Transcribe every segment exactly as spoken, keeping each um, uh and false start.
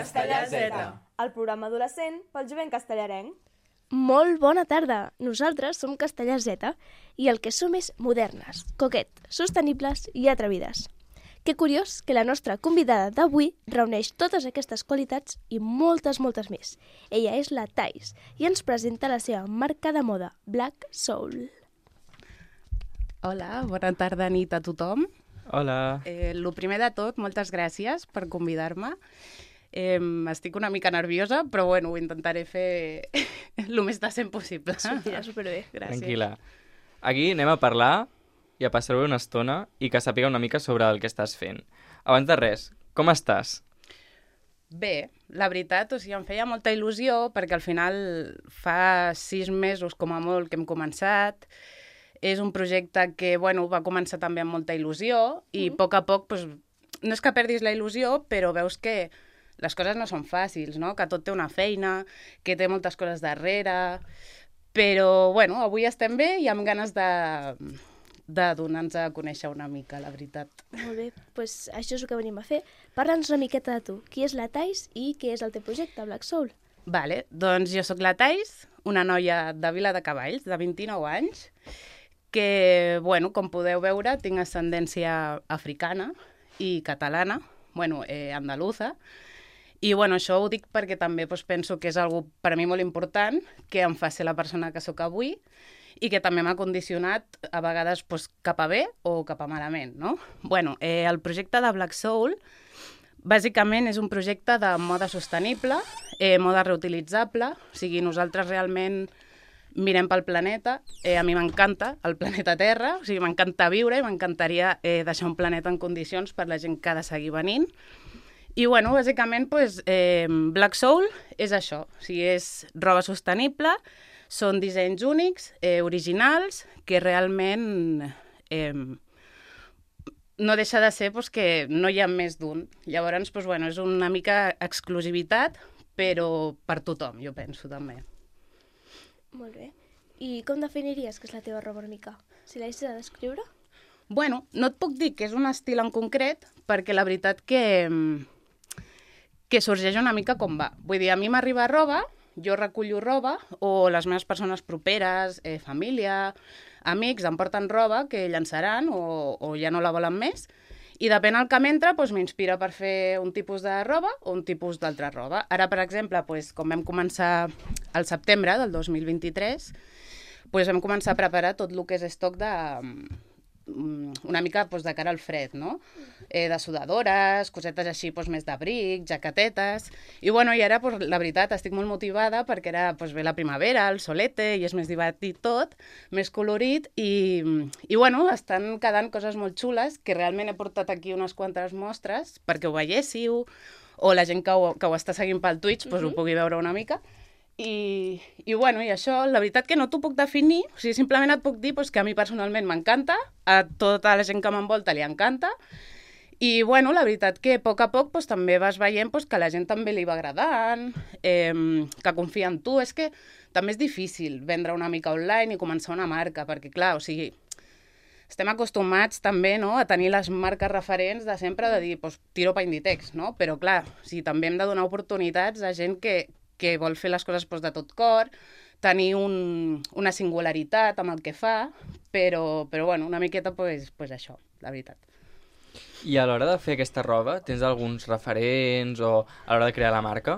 Castellà Z. El programa adolescent pel jovent castellarenc. Molt bona tarda! Nosaltres som Castellà Z i el que som és modernes, coquet, sostenibles i atrevides. Que curiós que la nostra convidada d'avui reuneix totes aquestes qualitats i moltes, moltes més. Ella és la Thais i ens presenta la seva marca de moda, Black Soul. Hola, bona tarda, nit a tothom. Hola. Eh, lo primer de tot, moltes gràcies per convidar-me. Eh, estic una mica nerviosa, però bueno, ho intentaré fer el més decent possible. Sortirà superbé. Gràcies. Tranquil·la. Aquí anem a parlar i a passar-ho una estona i que sàpiga una mica sobre el que estàs fent. Abans de res, com estàs? Bé, la veritat, o sigui, em feia molta il·lusió perquè al final fa sis mesos com a molt que hem començat. És un projecte que, bueno, va començar també amb molta il·lusió i mm. a poc a poc, pues, no és que perdis la il·lusió, però veus que les coses no són fàcils, no? Que tot té una feina, que té moltes coses darrere. Però, bueno, avui estem bé i amb ganes de, de donar-nos a conèixer una mica, la veritat. Molt bé, doncs això és el que venim a fer. Parla'ns una miqueta de tu. Qui és la Thais i què és el teu projecte, Black Soul? Vale, doncs jo sóc la Thais, una noia de Vila de Cavalls, de vint-i-nou anys, que, bueno, com podeu veure, tinc ascendència africana i catalana, bueno, eh, andaluza. I bueno, això ho dic perquè també doncs, penso que és algo per a mi molt important, que em fa ser la persona que sóc avui i que també m'ha condicionat a vegades doncs, cap a bé o cap a malament, no? Bueno, eh, el projecte de Black Soul bàsicament és un projecte de moda sostenible, eh, moda reutilitzable, o sigui, nosaltres realment mirem pel planeta. Eh, a mi m'encanta el planeta Terra, o sigui, m'encanta viure i m'encantaria eh, deixar un planeta en condicions per la gent que ha de seguir venint. I, bueno, bàsicament, pues, eh, Black Soul és això. O sigui, és roba sostenible, són dissenys únics, eh, originals, que realment eh, no deixa de ser pues, que no hi ha més d'un. Llavors, pues, bueno, és una mica exclusivitat, però per tothom, jo penso, també. Molt bé. I com definiries que és la teva roba una mica? Si l'haguessis de descriure? Bueno, no et puc dir que és un estil en concret, perquè la veritat que... que sorgeix una mica com va. Vull dir, a mi m'arriba roba, jo recullo roba, o les meves persones properes, eh, família, amics, em porten roba que llançaran o, o ja no la volen més, i depèn del que m'entra, doncs, m'inspira per fer un tipus de roba o un tipus d'altra roba. Ara, per exemple, doncs, com vam començar al setembre del dos mil vint-i-tres, doncs vam començar a preparar tot el que és estoc de... una mica doncs, de cara al fred, no? Eh, de sudadores, cosetes així doncs, més d'abric, jaquetetes... I, bueno, i ara, doncs, la veritat, estic molt motivada perquè era doncs, ve la primavera, el solete, i és més divertit tot, més colorit, i, i bueno, estan quedant coses molt xules, que realment he portat aquí unes quantes mostres perquè ho veiéssiu, o la gent que ho, que ho està seguint pel Twitch doncs, mm-hmm. ho pugui veure una mica. I, i, bueno, i això, la veritat que no t'ho puc definir, o sigui, simplement et puc dir pues, que a mi personalment m'encanta, a tota la gent que m'envolta li encanta, i, bueno, la veritat que a poc a poc pues, també vas veient pues, que la gent també li va agradant, eh, que confia en tu. És que també és difícil vendre una mica online i començar una marca, perquè, clar, o sigui, estem acostumats també no, a tenir les marques referents de sempre de dir, pues, tiro pa Inditex, no? Però, clar, o sigui, també hem de donar oportunitats a gent que que vol fer les coses doncs, de tot cor, tenir un, una singularitat amb el que fa, però, però bueno, una miqueta pues, pues això, la veritat. I a l'hora de fer aquesta roba, tens alguns referents o a l'hora de crear la marca?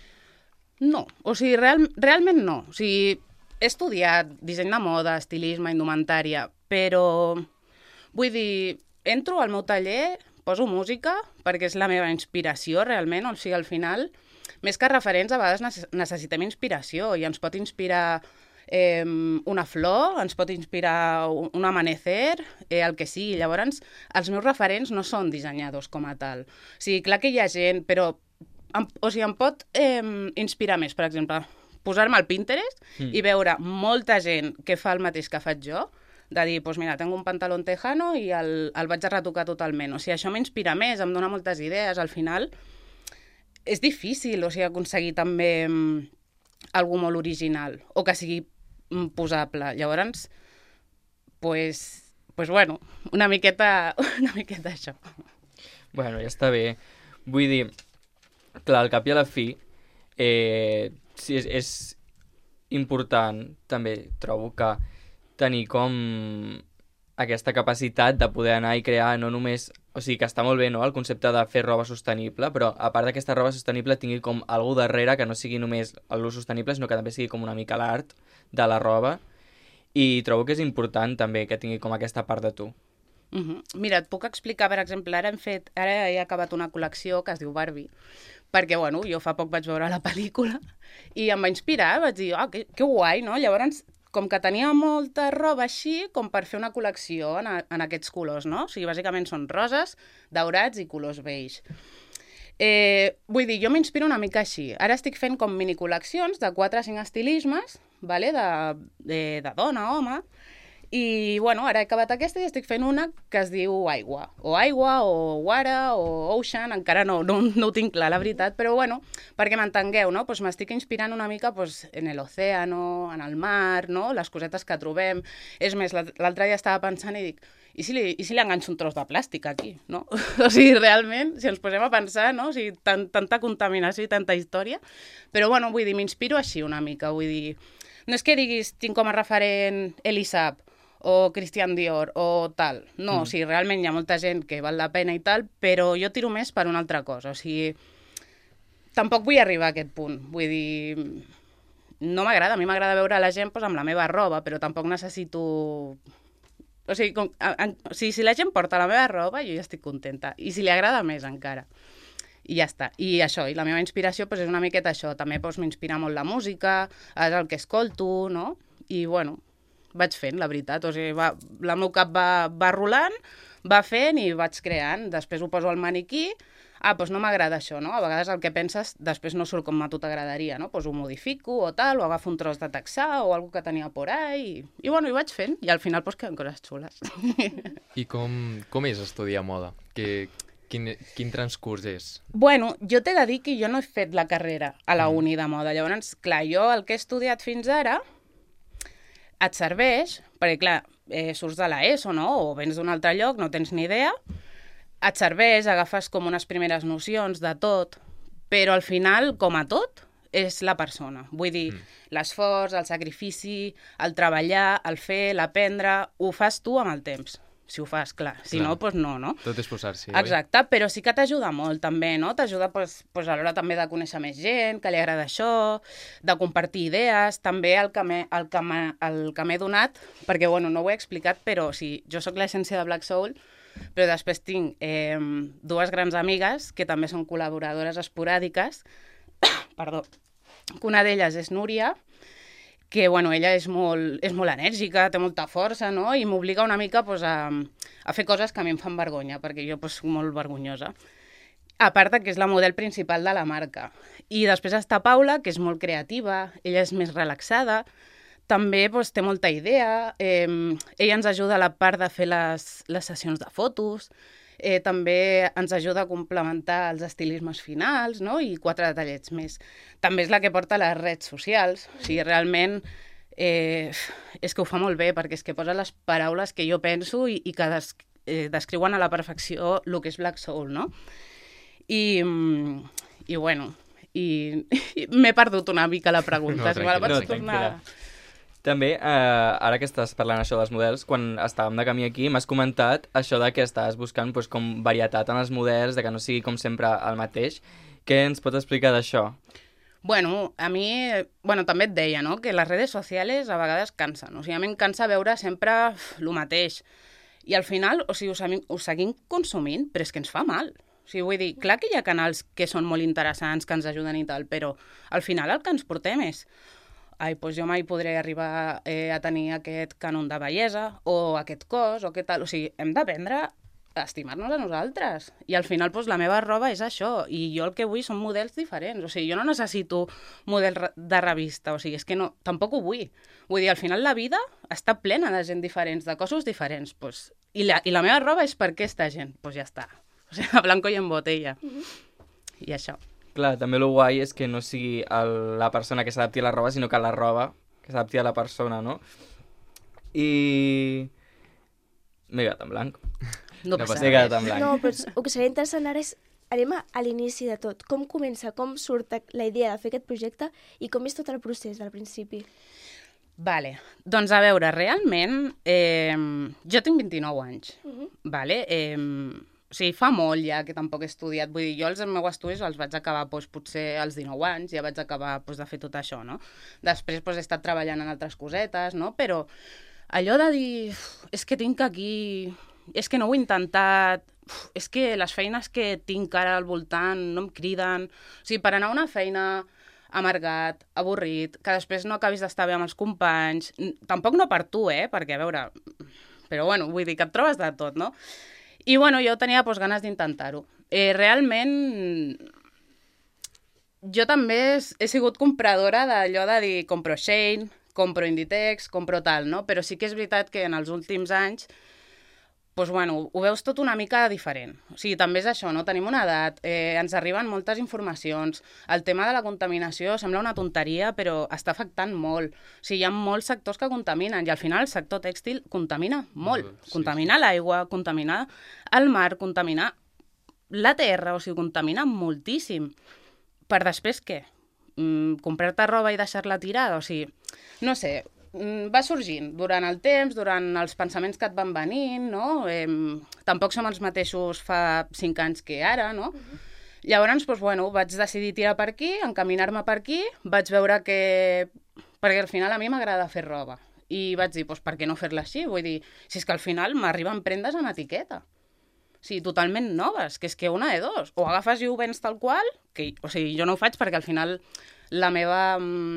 No, o sigui, real, realment no. O sigui, he estudiat disseny de moda, estilisme, indumentària, però vull dir, entro al meu taller, poso música, perquè és la meva inspiració realment, o sigui, al final... Més que referents, a vegades necessitem inspiració i ens pot inspirar eh, una flor, ens pot inspirar un amanecer, eh, el que sigui. Llavors, els meus referents no són dissenyadors com a tal. O sigui, clar que hi ha gent, però em, o sigui, em pot eh, inspirar més, per exemple, posar-me al Pinterest mm. i veure molta gent que fa el mateix que faig jo, de dir, doncs mira, tengo un pantalón tejano i el, el vaig a retocar totalment. O sigui, això m'inspira més, em dona moltes idees, al final... És difícil, o sigui, aconseguir també um, algú molt original o que sigui um, posable. Llavors, pues, pues bueno, una miqueta, una miqueta això. Bueno, ja està bé. Vull dir, clar, al cap i a la fi, eh, sí, és, és important, també trobo que tenir com aquesta capacitat de poder anar i crear no només... O sigui, que està molt bé, no?, el concepte de fer roba sostenible, però a part d'aquesta roba sostenible tingui com algú darrere que no sigui només l'ús sostenible, sinó que també sigui com una mica l'art de la roba. I trobo que és important també que tingui com aquesta part de tu. Uh -huh. Mira, et puc explicar, per exemple, ara hem fet, ara he acabat una col·lecció que es diu Barbie, perquè, bueno, jo fa poc vaig veure la pel·lícula i em va inspirar, vaig dir, ah, oh, que, que guai, no? Llavors, com que tenia molta roba així, com per fer una col·lecció en, a, en aquests colors, no? O sigui, bàsicament són roses, daurats i colors beige. Eh, vull dir, jo m'inspiro una mica així. Ara estic fent com minicol·leccions de quatre o cinc estilismes, vale? de, de, de dona, home, i, bueno, ara he acabat aquesta i estic fent una que es diu Aigua. O Aigua, o Wara, o Ocean, encara no, no, no ho tinc clar, la veritat, però, bueno, perquè m'entengueu, no? Pues m'estic inspirant una mica pues, en l'oceano, en el mar, no? Les cosetes que trobem. És més, l'altre dia estava pensant i dic, i si li, i si li enganxo un tros de plàstic aquí, no? O sigui, realment, si ens posem a pensar, no? O sigui, tan, tanta contaminació i tanta història. Però, bueno, vull dir, m'inspiro així una mica, vull dir, no és que diguis, tinc com a referent Elisab, o Christian Dior, o tal. No, mm. o sigui, realment hi ha molta gent que val la pena i tal, però jo tiro més per una altra cosa. O sigui, tampoc vull arribar a aquest punt. Vull dir, no m'agrada. A mi m'agrada veure la gent pues, amb la meva roba, però tampoc necessito... O sigui, com, a, a, o sigui, si la gent porta la meva roba, jo ja estic contenta. I si li agrada més, encara. I ja està. I això, i la meva inspiració pues, és una miqueta això. També pues, m'inspira molt la música, és el que escolto, no? I, bueno... vaig fent, la veritat, o sigui, va, el meu cap va, va rolant, va fent i vaig creant, després ho poso al maniquí, ah, doncs no m'agrada això, no? A vegades el que penses després no surt com a tu t'agradaria, no? Doncs ho modifico o tal, o agafo un tros de texà o alguna que tenia por ahí, i, i bueno, hi vaig fent, i al final doncs queden coses xules. I com, com és estudiar moda? Que, quin, quin transcurs és? Bueno, jo t'he de dir que jo no he fet la carrera a la uni de moda, llavors, clar, jo el que he estudiat fins ara et serveix, perquè clar, eh, surts de l'ESO, no? O vens d'un altre lloc, no tens ni idea, et serveix, agafes com unes primeres nocions de tot, però al final, com a tot, és la persona. Vull dir, mm. l'esforç, el sacrifici, el treballar, el fer, l'aprendre, ho fas tu amb el temps. Si ho fas, clar. Si clar. no, doncs no, no? Tot és posar-s'hi. Exacte, oi? Però sí que t'ajuda molt, també, no? T'ajuda pues, pues, a l'hora també de conèixer més gent, que li agrada això, de compartir idees, també el que m'he el que el que m'he donat, perquè, bueno, no ho he explicat, però o sigui, jo sóc l'essència de Black Soul, però després tinc eh, dues grans amigues, que també són col·laboradores esporàdiques, perdó, que una d'elles és Núria, que bueno, ella és molt, és molt enèrgica, té molta força, no? I m'obliga una mica pues, a, a fer coses que a mi em fan vergonya, perquè jo pues, soc molt vergonyosa. A part que és la model principal de la marca. I després està Paula, que és molt creativa, ella és més relaxada, també pues, té molta idea, eh, ella ens ajuda a la part de fer les, les sessions de fotos, Eh, també ens ajuda a complementar els estilismes finals, no? I quatre detallets més. També és la que porta les redes socials. O sigui, realment eh, és que ho fa molt bé, perquè és que posa les paraules que jo penso i, i que des, eh, descriuen a la perfecció el que és Black Soul, no? I, i bueno, i, i m'he perdut una mica la pregunta. No, si me la pots no, tornar... També, eh, ara que estàs parlant això dels models, quan estàvem de camí aquí, m'has comentat això de que estàs buscant pues, com varietat en els models, de que no sigui com sempre el mateix. Què ens pots explicar d'això? Bueno, a mi, bueno, també et deia, no?, que les redes socials a vegades cansen. O sigui, a mi em cansa veure sempre el mateix. I al final, o sigui, ho seguim, ho seguim consumint, però és que ens fa mal. O sigui, vull dir, clar que hi ha canals que són molt interessants, que ens ajuden i tal, però al final el que ens portem és ai, doncs jo mai podré arribar eh, a tenir aquest cànon de bellesa o aquest cos o què tal. O sigui, hem d'aprendre a estimar-nos a nosaltres. I al final doncs, la meva roba és això. I jo el que vull són models diferents. O sigui, jo no necessito model de revista. O sigui, és que no, tampoc ho vull. Vull dir, al final la vida està plena de gent diferents, de cossos diferents. Pues, i, la, I la meva roba és per aquesta gent. Doncs pues ja està. O sigui, a blanco i en botella. Mm-hmm. I això. Clar, també el guai és que no sigui el, la persona que s'adapti a la roba, sinó que la roba que s'adapti a la persona, no? I... M'he quedat en blanc. No passa M'he quedat en blanc. No, però el que seria interessant ara és anem a, a l'inici de tot. Com comença, com surt la idea de fer aquest projecte i com és tot el procés del principi? Vale, doncs a veure, realment, eh, jo tinc vint-i-nou anys, uh -huh. vale? Eh, o sigui, fa molt ja que tampoc he estudiat, vull dir, jo els meus estudis els vaig acabar doncs, potser als dinou anys, ja vaig acabar doncs, de fer tot això, no? Després doncs, he estat treballant en altres cosetes, no? Però allò de dir, és que tinc aquí, és que no ho he intentat, és que les feines que tinc ara al voltant no em criden, o sigui, per anar a una feina amargat, avorrit, que després no acabis d'estar bé amb els companys, tampoc no per tu, eh, perquè, a veure, però bueno, vull dir que et trobes de tot, no? I bueno, jo tenia doncs, ganes d'intentar-ho. Eh, realment, jo també he sigut compradora d'allò de dir, compro Shein, compro Inditex, compro tal, no? Però sí que és veritat que en els últims anys doncs, bueno, ho veus tot una mica diferent. O sigui, també és això, no? Tenim una edat, eh, ens arriben moltes informacions, el tema de la contaminació sembla una tonteria, però està afectant molt. O sigui, hi ha molts sectors que contaminen, i al final el sector tèxtil contamina molt. Uh, sí, contamina sí. l'aigua, contamina el mar, contamina la terra, o sigui, contamina moltíssim. Per després què? Mm, comprar-te roba i deixar-la tirada? O sigui, no sé, va sorgint durant el temps, durant els pensaments que et van venint, no? Eh, tampoc som els mateixos fa cinc anys que ara, no? Uh-huh. Llavors, doncs, bueno, vaig decidir tirar per aquí, encaminar-me per aquí, vaig veure que... Perquè al final a mi m'agrada fer roba. I vaig dir, doncs, per què no fer-la així? Vull dir, si és que al final m'arriben prendes en etiqueta. O sigui, totalment noves, que és que una de dos. O agafes i ho vens tal qual, que, o sigui, jo no ho faig perquè al final la meva...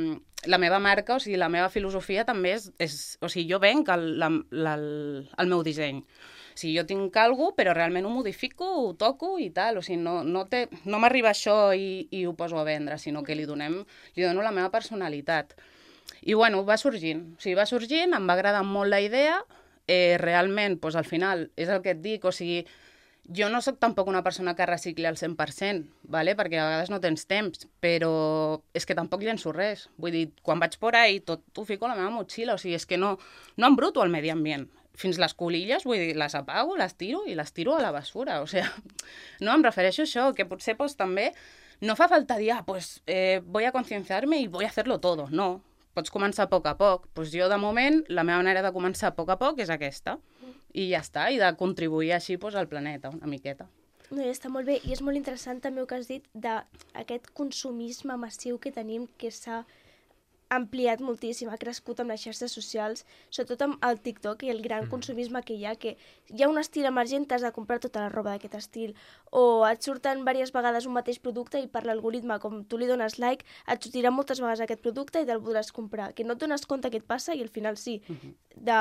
la meva marca, o sigui, la meva filosofia també és, és o sigui, jo venc el, la, la, el meu disseny. O sigui, jo tinc alguna cosa, però realment ho modifico, ho toco i tal, o sigui, no, no, té, no m'arriba això i, i ho poso a vendre, sinó que li, donem, li dono la meva personalitat. I, bueno, va sorgint, o sigui, va sorgint, em va agradar molt la idea, eh, realment, doncs, al final, és el que et dic, o sigui, jo no sóc tampoc una persona que recicli al cent per cent, ¿vale? Perquè a vegades no tens temps, però és que tampoc llenço res. Vull dir, quan vaig por ahí, tot ho fico a la meva motxilla, o sigui, és que no, no embruto el medi ambient. Fins les colilles, vull dir, les apago, les tiro i les tiro a la basura, o sigui, no, em refereixo a això, que potser pues, també no fa falta dir, ah, pues eh, voy a concienciar-me i voy a hacerlo todo, no. Pots començar a poc a poc. Pues jo, de moment, la meva manera de començar a poc a poc és aquesta. I ja està, i de contribuir així pues, al planeta, una miqueta. No, està molt bé, i és molt interessant també el que has dit d'aquest consumisme massiu que tenim, que s'ha ampliat moltíssim, ha crescut amb les xarxes socials, sobretot amb el TikTok i el gran mm. consumisme que hi ha, que hi ha un estil emergent, t'has de comprar tota la roba d'aquest estil, o et surten diverses vegades un mateix producte i per l'algoritme, com tu li dones like, et sortirà moltes vegades aquest producte i te'l podràs comprar, que no et dones compte què et passa i al final sí, mm-hmm.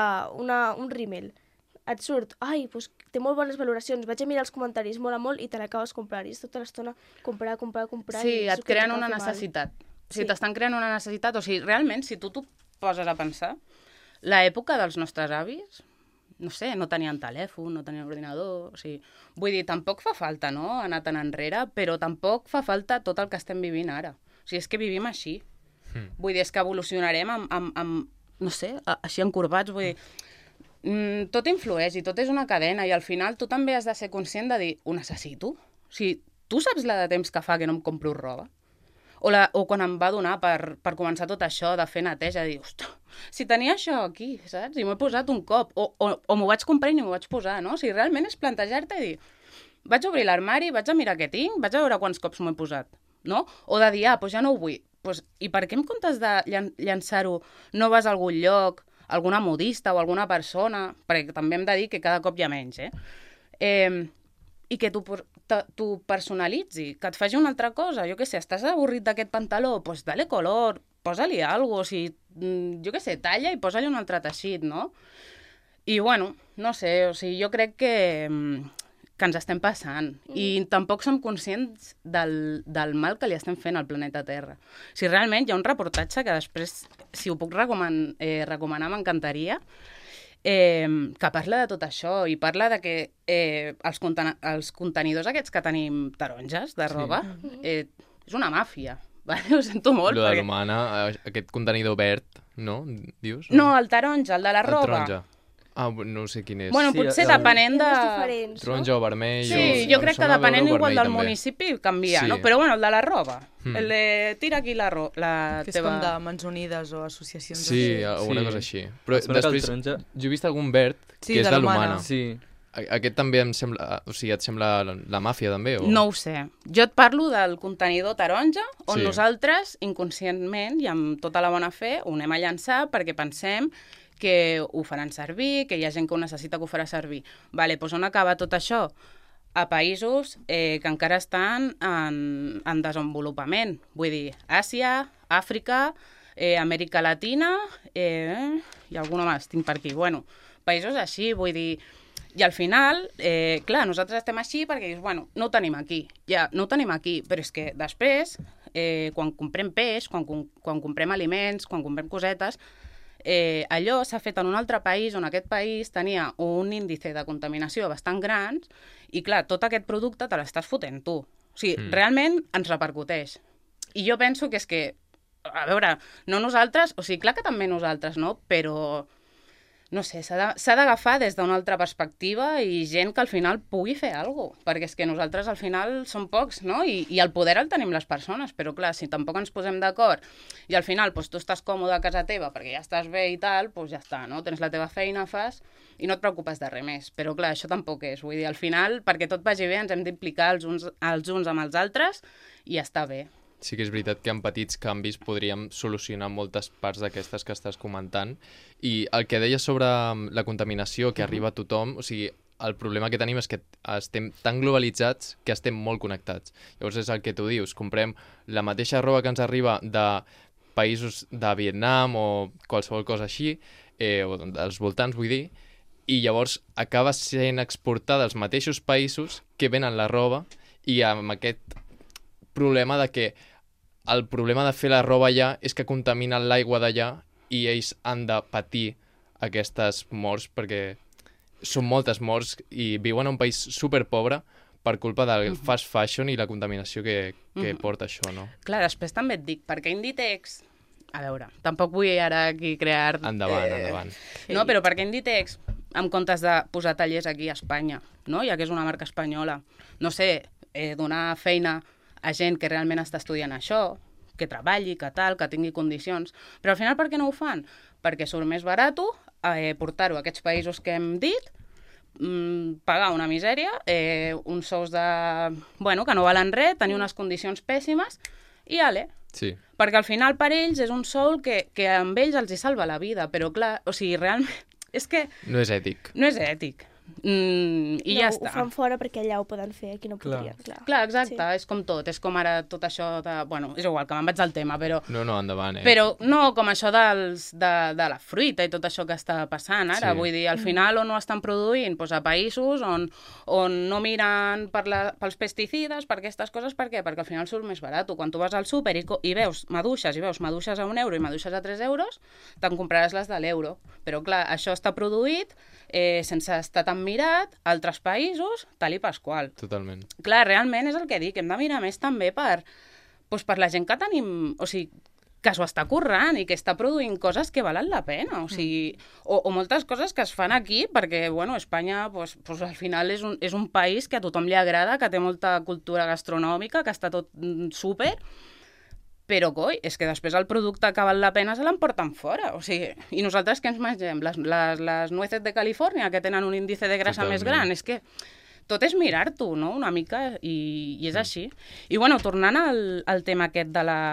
d'un rímel. Et surt, ai, doncs té molt bones valoracions, vaig a mirar els comentaris, mola molt, i te l'acabes comprant, i és tota l'estona comprar, comprar, comprar... Sí, et creen una necessitat. Mal. O sigui, sí. T'estan creant una necessitat, o sigui, realment, si tu t'ho poses a pensar, l'època dels nostres avis, no sé, no tenien telèfon, no tenien ordinador, o sigui, vull dir, tampoc fa falta, no?, anar tan enrere, però tampoc fa falta tot el que estem vivint ara. O sigui, és que vivim així. Mm. Vull dir, és que evolucionarem amb, amb, amb no sé, així encorbats, vull dir... Mm, tot influeix i tot és una cadena i al final tu també has de ser conscient de dir ho necessito? O sigui, tu saps la de temps que fa que no em compro roba? O, la, o quan em va donar per, per començar tot això de fer neteja, de dir, ostres, si tenia això aquí, saps? I m'ho he posat un cop. O, o, o m'ho vaig comprar i no m'ho vaig posar, no? O sigui, realment és plantejar-te i dir, vaig obrir l'armari, vaig a mirar què tinc, vaig a veure quants cops m'ho he posat, no? O de dir, ah, doncs ja no ho vull. Pues, i per què en comptes de llan llançar-ho no vas a algun lloc, alguna modista o alguna persona, perquè també hem de dir que cada cop hi ha menys, eh? eh I que tu, tu personalitzi, que et faci una altra cosa. Jo què sé, estàs avorrit d'aquest pantaló? Doncs pues dale color, posa-li alguna cosa, o sigui, jo què sé, talla i posa-li un altre teixit, no? I, bueno, no sé, o sigui, jo crec que, que ens estem passant mm. i tampoc som conscients del, del mal que li estem fent al planeta Terra. O sigui, realment hi ha un reportatge que després, si ho puc recoman eh, recomanar, m'encantaria, Eh, que parla de tot això i parla de que eh, els, conten els contenidors aquests que tenim taronges de roba sí. eh, és una màfia, vale? Ho sento molt. Lo de perquè... l'humana, aquest contenidor verd, no? Dius? No, el taronja, el de la roba. El taronja. Ah, no sé quin és. Bueno, Sí, potser el- depenent de... És diferents, no? Taronja o vermell. Sí, o... jo em crec que sona depenent veure igual vermell, del també. municipi canvia, Sí. no? Però bueno, el de la roba, Mm. el de tira aquí la, ro la Que és teva... com de Mans Unides o associacions Sí, així. alguna Sí. cosa així. Però Em sembla que el després, taronja- jo he vist algun verd Sí, que és de de l'Humana. l'Humana. Sí. A- Aquest també em sembla... O sigui, et sembla la, la màfia, també? O... No ho sé. Jo et parlo del contenidor taronja, on Sí. nosaltres, inconscientment i amb tota la bona fe, ho anem a llançar perquè pensem que ho faran servir, que hi ha gent que ho necessita que ho farà servir. Vale, doncs on acaba tot això? A països eh, que encara estan en, en desenvolupament. Vull dir, Àsia, Àfrica, eh, Amèrica Latina eh, i alguna més tinc per aquí. Bueno, països així, vull dir... I al final, eh, clar, nosaltres estem així perquè dius, bueno, no ho tenim aquí. Ja, no ho tenim aquí, però és que després, eh, quan comprem peix, quan, quan comprem aliments, quan comprem cosetes, eh, allò s'ha fet en un altre país on aquest país tenia un índice de contaminació bastant gran i, clar, tot aquest producte te l'estàs fotent tu. O sigui, mm. realment ens repercuteix. I jo penso que és que, a veure, no nosaltres, o sigui, clar que també nosaltres, no? Però, no sé, s'ha de- s'ha d'agafar des d'una altra perspectiva i gent que al final pugui fer alguna cosa, perquè és que nosaltres al final som pocs, no? I, i el poder el tenim les persones, però clar, si tampoc ens posem d'acord i al final doncs, tu estàs còmode a casa teva perquè ja estàs bé i tal, doncs ja està, no? Tens la teva feina, fas, i no et preocupes de res més. Però clar, això tampoc és, vull dir, al final, perquè tot vagi bé, ens hem d'implicar els uns, els uns amb els altres i està bé. Sí que és veritat que amb petits canvis podríem solucionar moltes parts d'aquestes que estàs comentant. I el que deies sobre la contaminació que arriba a tothom, o sigui, el problema que tenim és que estem tan globalitzats que estem molt connectats. Llavors és el que tu dius, comprem la mateixa roba que ens arriba de països de Vietnam o qualsevol cosa així, eh, o dels voltants, vull dir, i llavors acaba sent exportada als mateixos països que venen la roba i amb aquest problema de que el problema de fer la roba allà és que contaminen l'aigua d'allà i ells han de patir aquestes morts perquè són moltes morts i viuen en un país superpobre per culpa del fast fashion i la contaminació que, que Mhm. porta això, no? Clar, després també et dic, perquè Inditex... A veure, tampoc vull ara aquí crear... Endavant, endavant. No, però perquè Inditex, en comptes de posar tallers aquí a Espanya, no? Ja que és una marca espanyola, no sé, eh, donar feina a gent que realment està estudiant això, que treballi, que tal, que tingui condicions. Però al final per què no ho fan? Perquè surt més barat eh, portar-ho a aquests països que hem dit, mm, pagar una misèria, eh, uns sous de... Bueno, que no valen res, tenir unes condicions pèssimes, i ale. Sí. Perquè al final per ells és un sou que, que amb ells els hi salva la vida, però clar, o sigui, realment, és que No és ètic. no és ètic. Mm, I no, ja ho està. fan fora perquè allà ho poden fer, aquí no Clar. podrien. Clar, Clar, exacte, sí. És com tot, és com ara tot això de... Bueno, és igual, que me'n vaig del tema, però... No, no, endavant, eh? Però no com això dels, de, de la fruita i tot això que està passant ara. Sí. Vull dir, al final on ho estan produint? Pues a països on, on no miren per la, pels pesticides, per aquestes coses, per què? Perquè al final surt més barat. Quan tu vas al súper i, co- i veus maduixes, i veus maduixes a un euro i maduixes a tres euros, te'n compraràs les de l'euro. Però clar, això està produït eh, sense estar tan mirat a altres països, tal i pasqual. Totalment. Clar, realment és el que dic, hem de mirar més també per, doncs per la gent que tenim, o sigui, que s'ho està currant i que està produint coses que valen la pena, o sigui, o, o moltes coses que es fan aquí perquè, bueno, Espanya, doncs, doncs al final és un, és un país que a tothom li agrada, que té molta cultura gastronòmica, que està tot mm, súper, però, coi, és que després el producte que val la pena se l'emporten fora, o sigui, i nosaltres què ens mengem? Les, les, les nueces de Califòrnia, que tenen un índice de grasa més Totalment. gran, és que tot és mirar-t'ho, no?, una mica, i, i és així. I, bueno, tornant al, al tema aquest de la,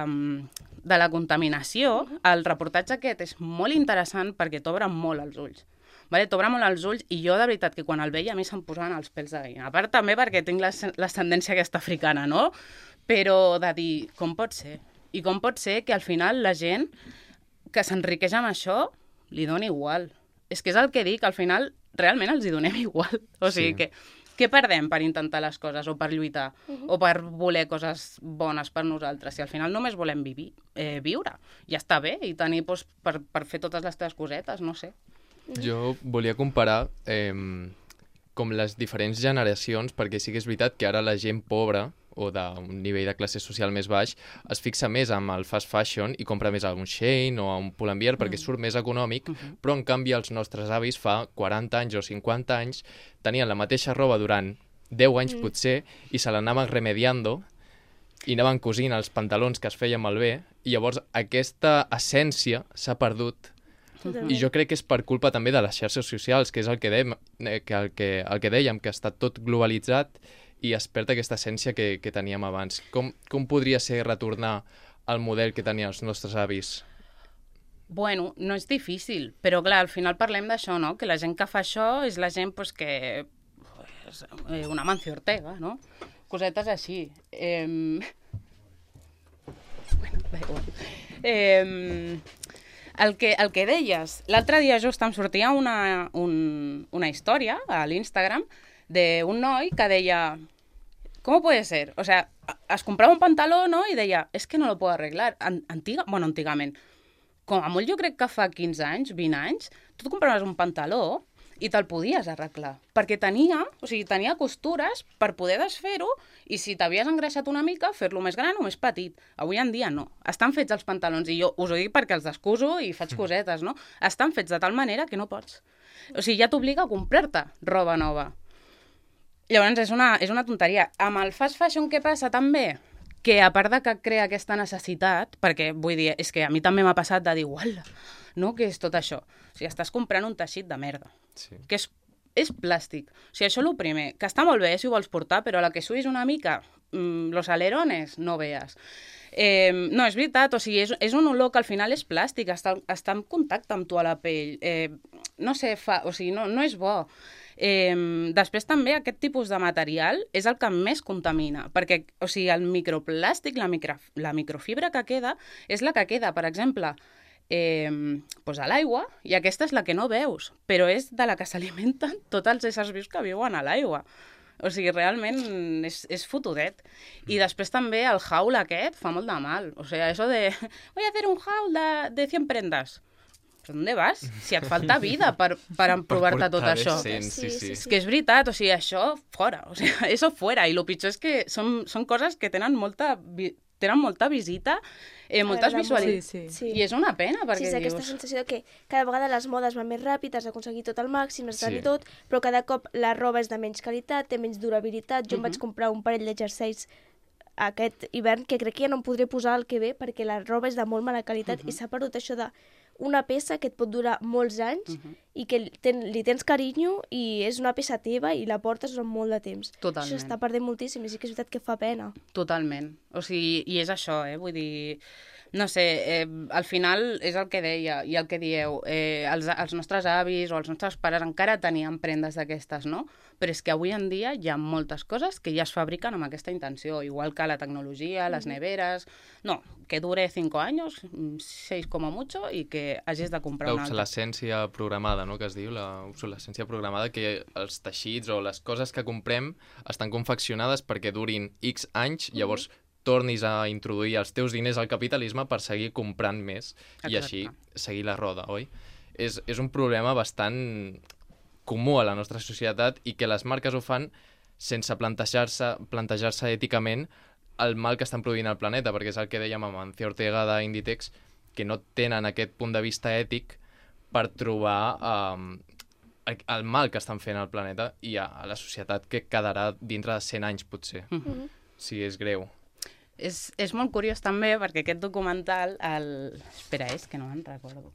de la contaminació, el reportatge aquest és molt interessant perquè t'obre molt els ulls. Vale? T'obre molt els ulls i jo, de veritat, que quan el veia a mi se'm posaven els pèls de gallina. A part, també perquè tinc l'ascendència aquesta africana, no? Però de dir, com pot ser? I com pot ser que al final la gent que s'enriqueix amb això li doni igual? És que és el que dic, al final realment els hi donem igual. O sigui Sí. que què perdem per intentar les coses o per lluitar o per voler coses bones per nosaltres? Si al final només volem vivi, eh, viure, ja està bé, i tenir doncs, per, per fer totes les teves cosetes, no sé. Jo volia comparar eh, com les diferents generacions, perquè sí que és veritat que ara la gent pobra o d'un nivell de classe social més baix, es fixa més amb el fast fashion i compra més a un Shein o a un Pull&Bear perquè surt més econòmic, Mhm. però en canvi els nostres avis fa quaranta anys o cinquanta anys tenien la mateixa roba durant deu anys potser i se l'anaven remediando i anaven cosint els pantalons que es feien malbé i llavors aquesta essència s'ha perdut. I jo crec que és per culpa també de les xarxes socials, que és el que, dèiem, eh, que, el que, el que dèiem, que està tot globalitzat i es perd aquesta essència que, que teníem abans. Com, com podria ser retornar al model que tenien els nostres avis? Bueno, no és difícil, però clar, al final parlem d'això, no? Que la gent que fa això és la gent pues, que... Pues, eh, una Mancio Ortega, no? Cosetes així. Eh... Bueno, da igual. Eh... El que, el que deies, l'altre dia just em sortia una, un, una història a l'Instagram d'un noi que deia ¿cómo puede ser? O sea, es comprava un pantaló, no? I deia, és que no lo puedo arreglar. An antiga, bueno, antigament. Com a molt jo crec que fa quinze anys, vint anys, tu et compraves un pantaló i te'l podies arreglar. Perquè tenia, o sigui, tenia costures per poder desfer-ho i si t'havies engreixat una mica, fer-lo més gran o més petit. Avui en dia no. Estan fets els pantalons, i jo us ho dic perquè els descuso i faig cosetes, no? Estan fets de tal manera que no pots. O sigui, ja t'obliga a comprar-te roba nova. Llavors, és una, és una tonteria. Amb el fast fashion què passa també? Que a part de que crea aquesta necessitat, perquè vull dir, és que a mi també m'ha passat de dir, uala, no, què és tot això? O sigui, estàs comprant un teixit de merda, Sí. que és, és plàstic. O sigui, això és el primer, que està molt bé si ho vols portar, però a la que suïs una mica, mmm, los alerones, no veas. Eh, no, és veritat, o sigui, és, és un olor que al final és plàstic, està, està en contacte amb tu a la pell. Eh, no sé, fa, o sigui, no, no és bo. Eh, després també aquest tipus de material és el que més contamina, perquè o sigui, el microplàstic, la, micro, la microfibra que queda, és la que queda, per exemple, eh, pues a l'aigua, i aquesta és la que no veus, però és de la que s'alimenten tots els éssers vius que viuen a l'aigua. O sigui, realment és, és fotudet. I després també el haul aquest fa molt de mal. O sigui, això de voy a hacer un haul de, de cien prendas. ¿Pero dónde vas? Si et falta vida per, per emprovar-te tot portar això. decent, sí, sí. És que és veritat, o sigui, això fora, o sigui, eso fuera. I el pitjor és que són, són coses que tenen molta, vi, tenen molta visita, eh, moltes Agrada molt. visualitzacions. Sí, sí. I és una pena, perquè Sí, és aquesta dius... sensació de que cada vegada les modes van més ràpid, has d'aconseguir tot al màxim, has de Sí. tenir tot, però cada cop la roba és de menys qualitat, té menys durabilitat. Jo em Mhm. vaig comprar un parell de jerseis aquest hivern que crec que ja no em podré posar el que ve perquè la roba és de molt mala qualitat i s'ha perdut això de una peça que et pot durar molts anys i que li, ten, li tens carinyo i és una peça teva i la portes durant molt de temps. Totalment. Això està perdent moltíssim i sí que és veritat que fa pena. Totalment. O sigui, i és això, eh? Vull dir, no sé, eh, al final és el que deia i el que dieu. Eh, els, els nostres avis o els nostres pares encara tenien prendes d'aquestes, no? Però és que avui en dia hi ha moltes coses que ja es fabriquen amb aquesta intenció, igual que la tecnologia, les neveres... No, que dure cinco años, seis como mucho, i que hagis de comprar una altra. L'obsolescència programada, no?, que es diu, l'obsolescència programada, que els teixits o les coses que comprem estan confeccionades perquè durin X anys, llavors tornis a introduir els teus diners al capitalisme per seguir comprant més i així seguir la roda, oi? És, és un problema bastant comú a la nostra societat i que les marques ho fan sense plantejar-se plantejar-se èticament el mal que estan produint al planeta, perquè és el que dèiem amb Mancio Ortega d'Inditex, que no tenen aquest punt de vista ètic per trobar um, el mal que estan fent al planeta i a, a la societat que quedarà dintre de cent anys, potser. Mm -hmm. Sí, és greu. És, és molt curiós també perquè aquest documental, el... espera, és que no me'n recordo.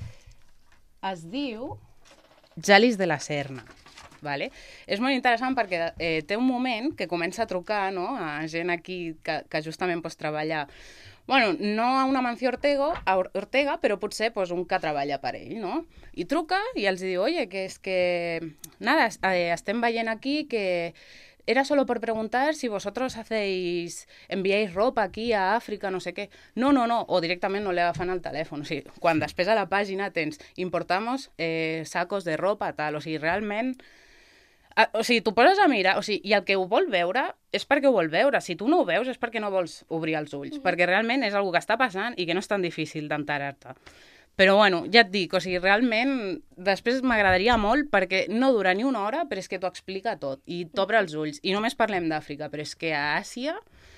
Es diu Jalis de la Serna. Vale? És molt interessant perquè eh, té un moment que comença a trucar, no?, a gent aquí que, que justament pues, treballa, bueno, no a una Mancio Ortega, a Ortega, però potser pues, un que treballa per ell, no? I truca i els diu, oye, que és que, nada, eh, estem veient aquí que era solo por preguntar si vosotros hacéis, enviáis ropa aquí a Àfrica, no sé què. No, no, no, o directament no li agafen el telèfon. O sigui, quan després a la pàgina tens importamos eh, sacos de ropa, tal, o sigui, realment... O sigui, tu poses a mirar, o sigui, i el que ho vol veure és perquè ho vol veure. Si tu no ho veus és perquè no vols obrir els ulls, mm. perquè realment és algo que està passant i que no és tan difícil d'enterar-te. Però bueno, ja et dic, o sigui, realment després m'agradaria molt perquè no dura ni una hora, però és que t'ho explica tot i t'obre els ulls. I només parlem d'Àfrica, però és que a Àsia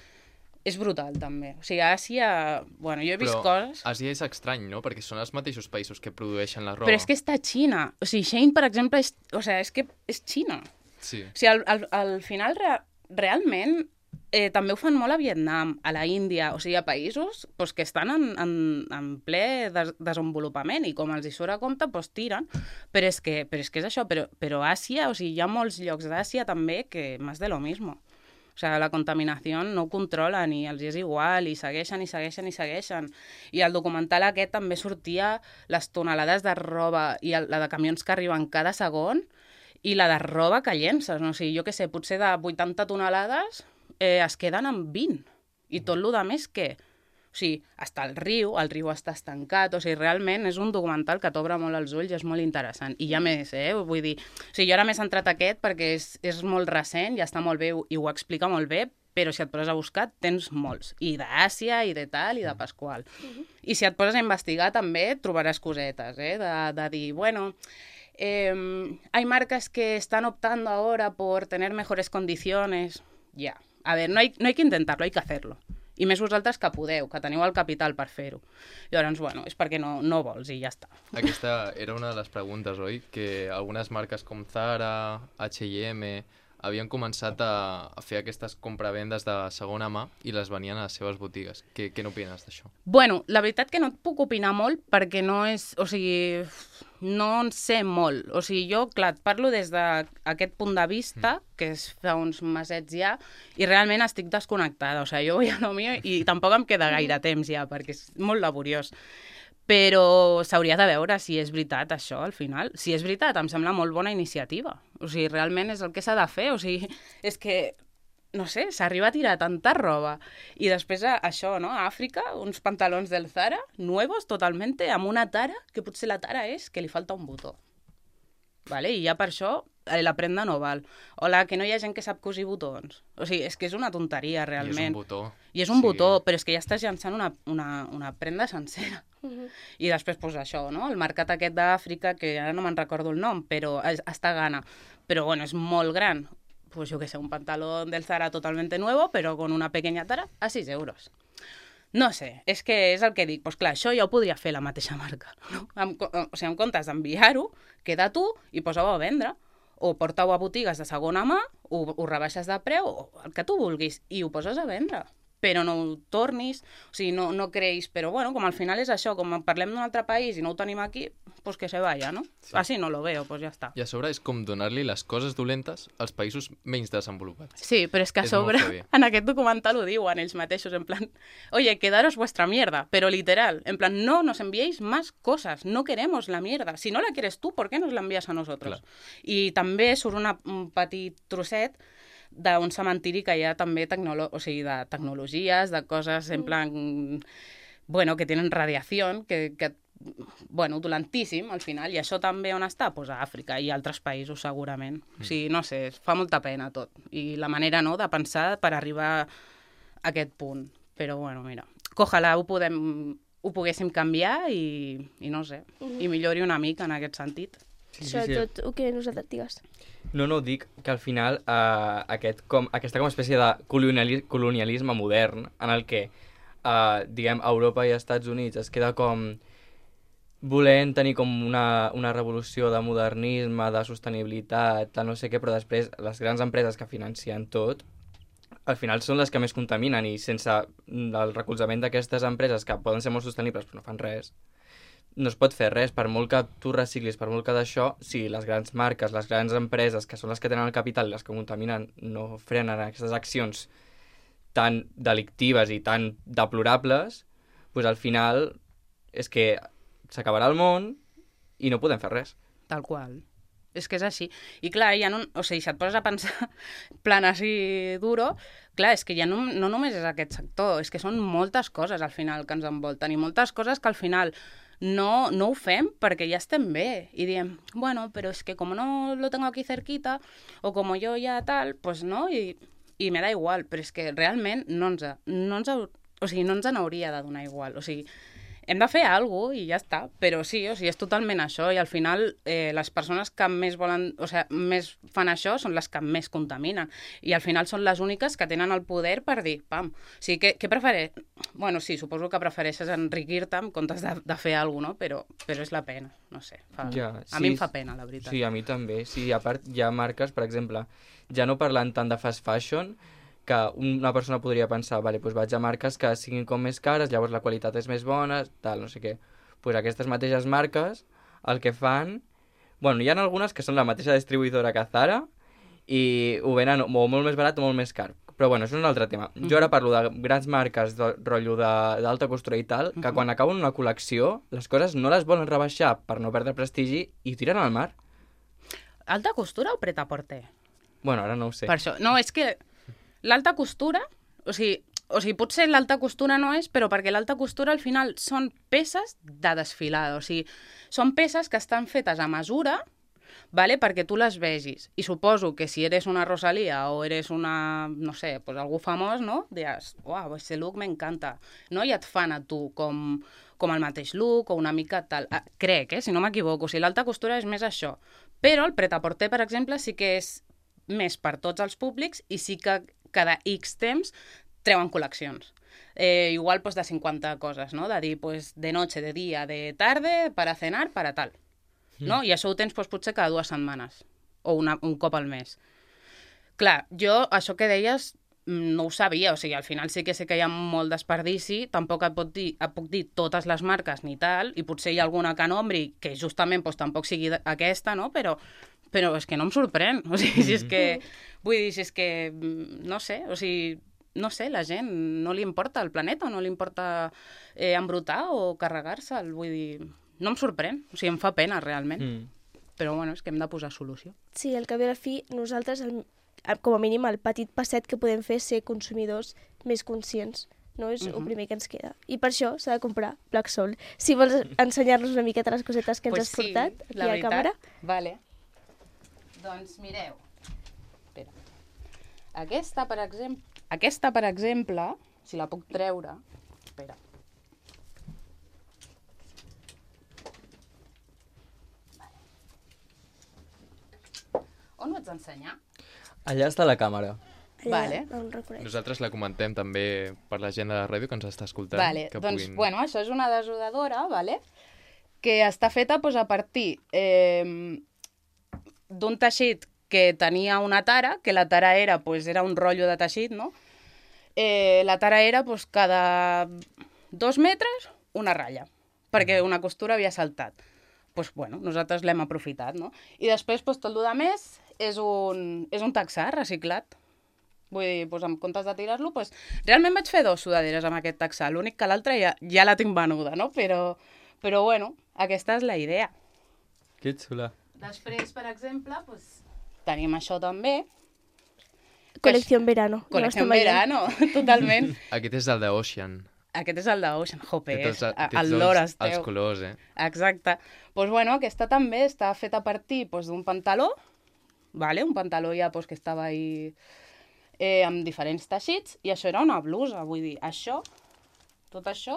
és brutal també. O sigui, a Àsia, bueno, jo he vist Però coses... Àsia és estrany, no? Perquè són els mateixos països que produeixen la roba. Però és que està a Xina. O sigui, Shein, per exemple, és, o sigui, és que és Xina. Sí. O sigui, al, al, al final, re, realment, eh, també ho fan molt a Vietnam, a la Índia, o sigui, a països pues, que estan en, en, en ple des, desenvolupament i com els hi surt a compte, pues, tiren. Però és que, però és, que és això, però, però Àsia, o sigui, hi ha molts llocs d'Àsia també que més de lo mismo. O sigui, la contaminació no ho controlen i els és igual i segueixen i segueixen i segueixen. I el documental aquest també sortia les tonelades de roba i el, la de camions que arriben cada segon i la de roba que llences. No? O sigui, jo què sé, potser de vuitanta tonelades eh, es queden amb vint. I tot el que més què? O sigui, està el riu, el riu està estancat, o sigui, realment és un documental que t'obre molt els ulls i és molt interessant. I ja més, eh? Vull dir, o sigui, jo ara m'he centrat aquest perquè és, és molt recent i està molt bé i ho explica molt bé, però si et poses a buscar tens molts. I d'Àsia, i de tal, i de Pasqual. Uh-huh. I si et poses a investigar també trobaràs cosetes, eh? De, de dir, bueno... Eh, hay marcas que están optando ahora por tener mejores condiciones. Ya. Yeah. A ver, no hay, no hay que intentarlo, hay que hacerlo. I més vosaltres que podeu, que teniu el capital per fer-ho. Llavors, bueno, és perquè no, no vols i ja està. Aquesta era una de les preguntes, oi? Que algunes marques com Zara, H i M, havien començat a, a fer aquestes compravendes de segona mà i les venien a les seves botigues. Què, què n'opines d'això? Bueno, la veritat que no et puc opinar molt perquè no és... O sigui, no en sé molt. O sigui, jo, clar, et parlo des d'aquest punt de vista, mm. que és fa uns mesets ja, i realment estic desconnectada. O sigui, jo vull a lo mío i tampoc em queda gaire temps ja, perquè és molt laboriós. Però s'hauria de veure si és veritat això, al final. Si és veritat, em sembla molt bona iniciativa. O sigui, realment és el que s'ha de fer. O sigui, és que, no sé, s'arriba a tirar tanta roba. I després a, això, no? A Àfrica, uns pantalons del Zara, nuevos totalmente, amb una tara, que potser la tara és que li falta un botó. Vale? I ja per això la prenda no val. O la que no hi ha gent que sap cosir botons. O sigui, és que és una tonteria, realment. I és un botó. I és un sí. botó, però és que ja estàs llançant una, una, una prenda sencera. Uh-huh. I després, pues, això, no? El mercat aquest d'Àfrica, que ara no me'n recordo el nom, però està a Ghana. Però, bueno, és molt gran. Pues jo què sé, un pantalón del Zara totalmente nuevo, però con una pequeña tara a sis euros. No sé, és que és el que dic. Pues clar, això ja ho podria fer la mateixa marca. No? En, o sigui, en comptes d'enviar-ho, queda tu i posa-ho a vendre. O porta-ho a botigues de segona mà, ho, ho rebaixes de preu, o el que tu vulguis, i ho poses a vendre. Però no ho tornis, o sigui, no, no creïs. Però bueno, com al final és això, com parlem d'un altre país i no ho tenim aquí, pues que se vaya, no? Sí. Así no lo veo, pues ja està. I a sobre és com donar-li les coses dolentes als països menys desenvolupats. Sí, però és que a és sobre, en aquest documental ho diuen ells mateixos, en plan, oye, quedaros vuestra mierda, pero literal, en plan, no nos enviéis más cosas, no queremos la mierda. Si no la quieres tú, ¿por qué nos la envías a nosotros? Clar. I també surt una, un petit trosset d'un cementiri que hi ha també tecnolo o sigui, de tecnologies, de coses en plan, bueno, que tenen radiació, que, que bueno, dolentíssim al final, i això també on està? Pues a Àfrica i altres països segurament. Mm. O sigui, no sé, fa molta pena tot. I la manera, no?, de pensar per arribar a aquest punt. Però bueno, mira, que ojalà ho, podem, ho poguéssim canviar i, i no sé, mm-hmm. i millori una mica en aquest sentit. Sí, sí, sobretot sí. El que nosaltres digues. No, no, dic que al final eh, aquest com, aquesta com espècie de coloniali colonialisme modern en el que, eh, diguem, Europa i Estats Units es queda com volent tenir com una, una revolució de modernisme, de sostenibilitat, de no sé què, però després les grans empreses que financien tot, al final són les que més contaminen i sense el recolzament d'aquestes empreses que poden ser molt sostenibles però no fan res, no es pot fer res. Per molt que tu reciclis, per molt que d'això, si les grans marques, les grans empreses, que són les que tenen el capital i les que contaminen, no frenen aquestes accions tan delictives i tan deplorables, doncs al final és que s'acabarà el món i no podem fer res. Tal qual. És que és així. I clar, ja no, o sigui, si et poses a pensar plan així duro, clar, és que ja no, no només és aquest sector, és que són moltes coses al final que ens envolten i moltes coses que al final no, no ho fem perquè ja estem bé i diem, bueno, però és que com no lo tengo aquí cerquita o com jo ja tal, pues no, i, i me da igual, però és que realment no ens, no ens, o sigui, no ens n'hauria de donar igual, o sigui, hem de fer alguna cosa i ja està. Però sí, o sigui, és totalment això i al final eh, les persones que més volen, o sigui, més fan això són les que més contaminen i al final són les úniques que tenen el poder per dir, pam, o sigui, què, què prefereix? Bueno, sí, suposo que prefereixes enriquir-te en comptes de, de fer alguna cosa, no? Però, però és la pena, no sé. Fa... Ja, a sí, mi em fa pena, la veritat. Sí, a mi també. Sí, a part hi ha marques, per exemple, ja no parlant tant de fast fashion, que una persona podria pensar, vale, doncs vaig a marques que siguin com més cares, llavors la qualitat és més bona, tal, no sé què. Pues aquestes mateixes marques, el que fan... Bueno, hi ha algunes que són la mateixa distribuïdora que Zara i ho venen o molt més barat o molt més car. Però bueno, això és un altre tema. Jo ara parlo de grans marques de rotllo d'alta costura i tal, que quan acaben una col·lecció, les coses no les volen rebaixar per no perdre prestigi i tiren al mar. Alta costura o pret-a-porter? Bueno, ara no ho sé. Per això. No, és que l'alta costura, o sigui, o sigui, potser l'alta costura no és, però perquè l'alta costura al final són peces de desfilada, o sigui, són peces que estan fetes a mesura, vale, perquè tu les vegis. I suposo que si eres una Rosalía o eres una, no sé, pues algú famós, no? Diràs, uau, este look m'encanta, no? I et fan a tu com, com el mateix look o una mica tal. Ah, crec, eh, si no m'equivoco, o sigui, l'alta costura és més això. Però el pret-a-porter, per exemple, sí que és més per tots els públics i sí que cada X temps treuen col·leccions. Eh, igual pues, de cinquanta coses, no? De dir, pues, de noche, de dia, de tarde, para cenar, para tal. No? I això ho tens pues, potser cada dues setmanes o una, un cop al mes. Clar, jo això que deies no ho sabia, o sigui, al final sí que sé que hi ha molt desperdici, tampoc et, pot dir, et puc dir totes les marques ni tal, i potser hi ha alguna que nombri que justament pues, tampoc sigui aquesta, no? Però, però és que no em sorprèn, o sigui, si és que, vull dir, si és que, no sé, o sigui, no sé, la gent no li importa el planeta, no li importa eh, embrutar o carregar-se'l, vull dir, no em sorprèn, o sigui, em fa pena realment, mm. però bueno, és que hem de posar solució. Sí, al cap i a la fi, nosaltres, el, com a mínim, el petit passet que podem fer és ser consumidors més conscients, no? És uh-huh. el primer que ens queda. I per això s'ha de comprar Black Soul. Si vols ensenyar-nos una miqueta les cosetes que ens pues has portat sí, aquí la a veritat. càmera. Vale. Doncs mireu. Espera. Aquesta, per exemple, aquesta, per exemple, si la puc treure... Espera. Vale. On ho ets ensenyar? Allà està la càmera. Allà, Vale. on reconeix. Nosaltres la comentem també per la gent de la ràdio que ens està escoltant. Vale, que doncs, puguin... bueno, això és una desodadora, vale? Que està feta pues, a partir eh, d'un teixit que tenia una tara, que la tara era, pues, era un rotllo de teixit, no? Eh, la tara era pues, cada dos metres una ratlla, perquè una costura havia saltat. Pues, bueno, nosaltres l'hem aprofitat, no? I després pues, tot el de més és un, és un texà reciclat. Vull dir, doncs, en comptes de tirar-lo, doncs, realment vaig fer dos sudaderes amb aquest texà. L'únic que l'altra ja, ja la tinc venuda, no? Però, però, bueno, aquesta és la idea. Que xula. Després, per exemple, doncs, tenim això també. Col·lecció en verano. Col·lecció en verano, totalment. Aquest és el d'Ocean. Aquest és el d'Ocean. Jope, Té tots, és, té el tots lore els, esteu. els colors, eh? Exacte. Doncs, pues, bueno, aquesta també està feta a partir pues, d'un pantaló, vale? Un pantaló ja pues, que estava ahí... Eh, amb diferents teixits, i això era una blusa, vull dir, això, tot això,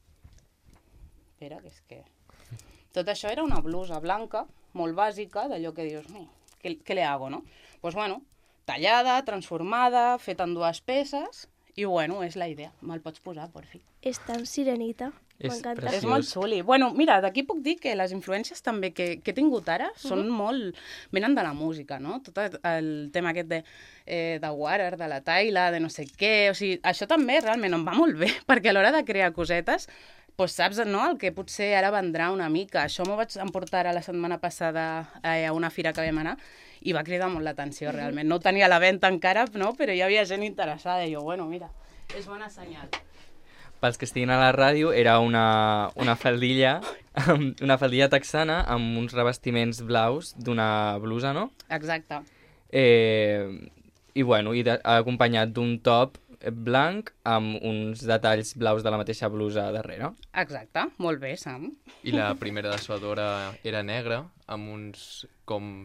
espera, que és que... Tot això era una blusa blanca, molt bàsica, d'allò que dius, què, què le hago, no? Doncs, pues, bueno, tallada, transformada, feta en dues peces, i bueno, és la idea, me'l pots posar, per fi. És tan sirenita, És m'encanta. preciós. És molt xuli. Bueno, mira, d'aquí puc dir que les influències també que, que he tingut ara són uh-huh. molt... venen de la música, no? Tot el tema aquest de, eh, de Water, de la Tyla, de no sé què... O sigui, això també realment em va molt bé, perquè a l'hora de crear cosetes, doncs saps, no?, el que potser ara vendrà una mica. Això m'ho vaig emportar ara la setmana passada eh, a una fira que vam anar i va cridar molt l'atenció, realment. No ho tenia a la venda encara, no?, però hi havia gent interessada i jo, bueno, mira, és bona senyal. Pels que estiguin a la ràdio, era una, una faldilla, una faldilla texana amb uns revestiments blaus d'una blusa, no? Exacte. Eh, I bueno, i de, acompanyat d'un top blanc amb uns detalls blaus de la mateixa blusa darrere. Exacte, molt bé, Sam. I la primera dessuadora era negra, amb uns com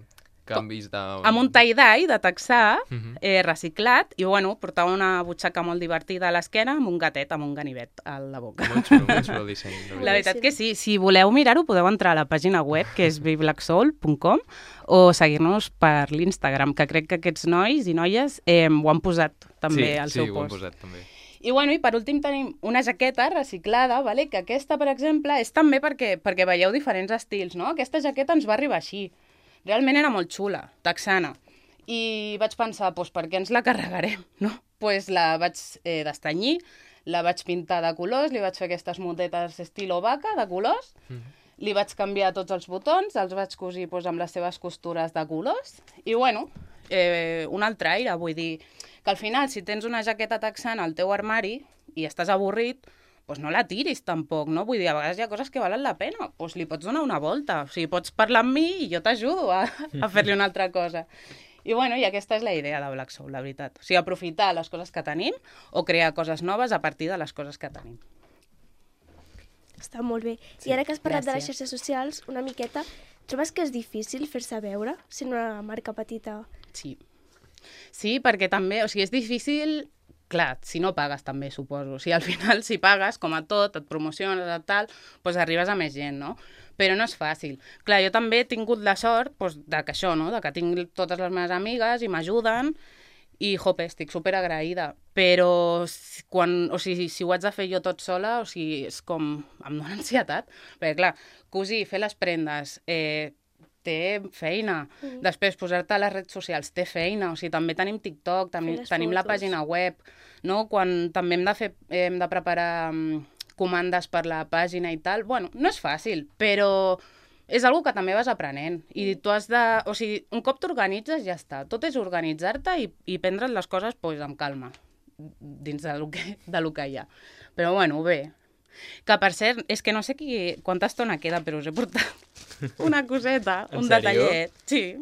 canvis de... amb un tie-dye de texà, Mhm. eh, reciclat, i bueno, portava una butxaca molt divertida a l'esquena amb un gatet, amb un ganivet a la boca. Molt xulo, molt xulo el disseny. de La veritat. veritat que sí, si voleu mirar-ho podeu entrar a la pàgina web, que és be black soul punt com, o seguir-nos per l'Instagram, que crec que aquests nois i noies eh, ho han posat també sí, al sí, seu ho hem post. posat també. I, bueno, I per últim tenim una jaqueta reciclada, vale? Que aquesta, per exemple, és també perquè, perquè veieu diferents estils, no? Aquesta jaqueta ens va arribar així. Realment era molt xula, texana. I vaig pensar, doncs per què ens la carregarem, no? Pues la vaig eh, destanyir, la vaig pintar de colors, li vaig fer aquestes motetes estilo vaca de colors, Mhm. li vaig canviar tots els botons, els vaig cosir doncs, amb les seves costures de colors, i bueno, eh, un altre aire, vull dir que al final, si tens una jaqueta texana al teu armari i estàs avorrit, doncs no la tiris tampoc, no? Vull dir, a vegades hi ha coses que valen la pena, doncs li pots donar una volta, o sigui, pots parlar amb mi i jo t'ajudo a, a fer-li una altra cosa. I, bueno, i aquesta és la idea de Black Soul, la veritat. O sigui, aprofitar les coses que tenim o crear coses noves a partir de les coses que tenim. Està molt bé. I ara que has parlat de les gràcies. xarxes socials, una miqueta, trobes que és difícil fer-se veure sent una marca petita? Sí. Sí, perquè també, o sigui, és difícil, clar, si no pagues també, suposo. O sigui, al final, si pagues, com a tot, et promociones, et tal, doncs arribes a més gent, no? Però no és fàcil. Clar, jo també he tingut la sort doncs, de que això, no? De que tinc totes les meves amigues i m'ajuden i, jope, estic superagraïda. Però si- quan, o sigui, si ho haig de fer jo tot sola, o sigui, és com... em dóna ansietat. Perquè, clar, cosir, fer les prendes, eh, té feina. Mm. Després, posar-te a les redes socials té feina. O sigui, també tenim TikTok, tenim, les tenim la fotos. pàgina web, no? Quan també hem de fer, hem de preparar um, comandes per la pàgina i tal. Bueno, no és fàcil, però és algo que també vas aprenent. I tu has de... O sigui, un cop t'organitzes, ja està. Tot és organitzar-te i, i prendre't les coses pues, amb calma, dins de lo que, de lo que hi ha. Però, bueno, bé. Que, per cert, és que no sé qui, quanta estona queda, però us he portat una coseta, En un sèrio? detallet. Sí,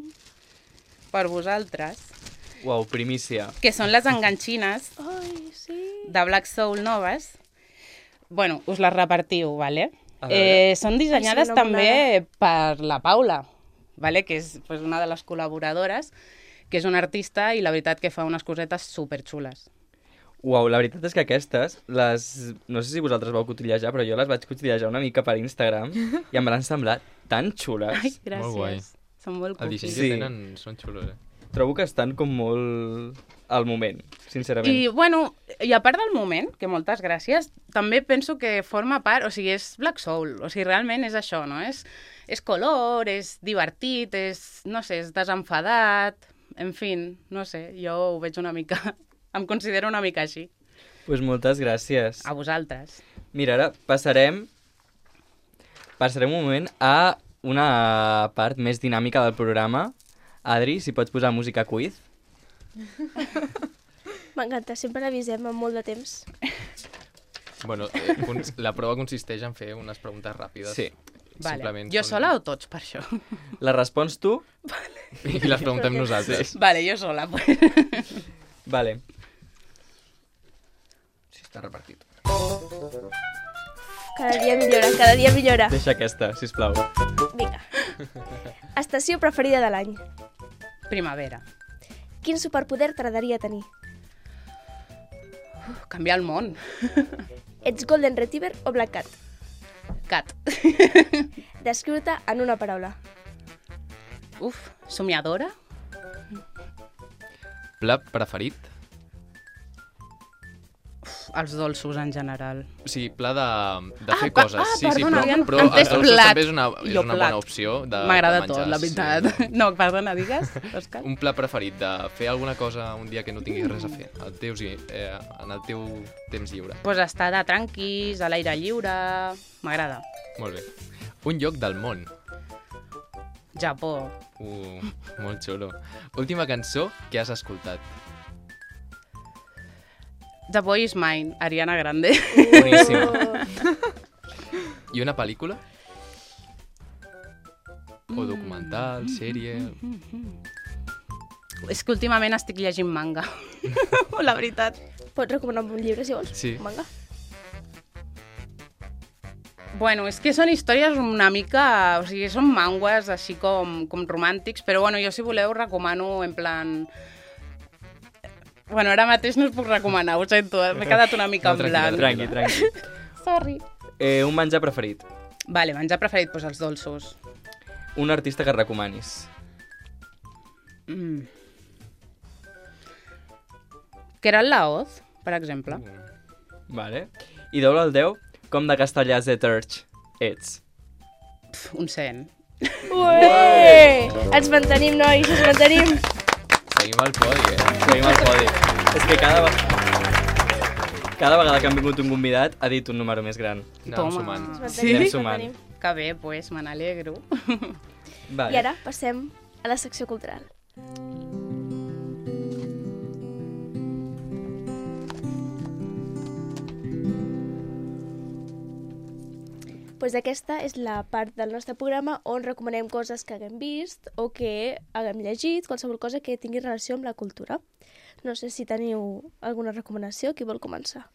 per vosaltres. Uau, primícia. Que són les enganxines Ai, sí. de Black Soul noves. Bueno, us les repartiu, vale? A veure. Eh, són dissenyades Ai, sí, una també per la Paula, vale? Que és pues, una de les col·laboradores, que és una artista i la veritat que fa unes cosetes superxules. Uau, la veritat és que aquestes, les... no sé si vosaltres vau cotillejar, però jo les vaig cotillejar una mica per Instagram i em van semblar tan xules. Ai, gràcies. Molt guai. Són molt El disseny cookies. Sí. que tenen són xulos, eh? Trobo que estan com molt al moment, sincerament. I, bueno, i a part del moment, que moltes gràcies, també penso que forma part, o sigui, és Black Soul, o sigui, realment és això, no? És, és color, és divertit, és, no sé, és desenfadat, en fi, no sé, jo ho veig una mica, em considero una mica així. Pues moltes gràcies. A vosaltres. Mira, ara passarem... Passarem un moment a una part més dinàmica del programa. Adri, si pots posar música quiz. M'encanta, sempre l'avisem amb molt de temps. Bueno, eh, cons- la prova consisteix en fer unes preguntes ràpides. Sí. Vale. Simplement Jo són- sola o tots, per això? La respons tu? I les preguntem nosaltres. Vale, jo sola. Pues. Vale. Sí, està repartit. Cada dia millora, cada dia millora. Deixa aquesta, sisplau. Vinga. Estació preferida de l'any. Primavera. Quin superpoder t'agradaria tenir? Uf, canviar el món. Ets Golden Retriever o Black Cat? Cat. Descriu-te en una paraula. Uf, somiadora? Plat preferit? Uf, els dolços en general. O sigui, pla de, de Ah, fer pa- coses. ah, sí, sí, perdona, però, havia però entès els dolços plat. també és una, és Jo una plat. bona opció de, M'agrada de tot, menjar. la veritat. Sí. No, perdona, digues, Òscar. Un pla preferit de fer alguna cosa un dia que no tinguis res a fer, el teu, eh, en el teu temps lliure. Pues estar de tranquis, a l'aire lliure... M'agrada. Molt bé. Un lloc del món. Japó. Uh, molt xulo. Última cançó que has escoltat. The Boy is Mine, Ariana Grande. Boníssima. I una pel·lícula? O documental, sèrie... És que últimament estic llegint manga. La veritat. Pots recomanar un llibre, si vols? Sí. Manga. Bueno, és que són històries una mica... O sigui, són mangues així com, com romàntics, però bueno, jo si voleu recomano en plan... Bueno, ara mateix no us puc recomanar, ho sento, m'he quedat una mica No, en tranquil·la, blanc. Tranqui, tranqui. Sorry. Eh, un menjar preferit. Vale, menjar preferit, doncs els dolços. Un artista que recomanis. Mm. Keral Laoz, per exemple. Vale. I doble el deu, com de castellà de Turch ets? Pf, un cent. Ué! Ens mantenim, nois, ens mantenim. Seguim al podi, eh? Seguim al podi. És que cada, ve- cada vegada que han vingut un convidat ha dit un número més gran. Anàvem Toma. sumant. Ens Sí? mantenim, Anem ens sumant. mantenim. Que bé, doncs, pues, me n'alegro. Vale. I ara passem a la secció cultural. Pues aquesta és la part del nostre programa on recomanem coses que haguem vist o que haguem llegit, qualsevol cosa que tingui relació amb la cultura. No sé si teniu alguna recomanació, qui vol començar?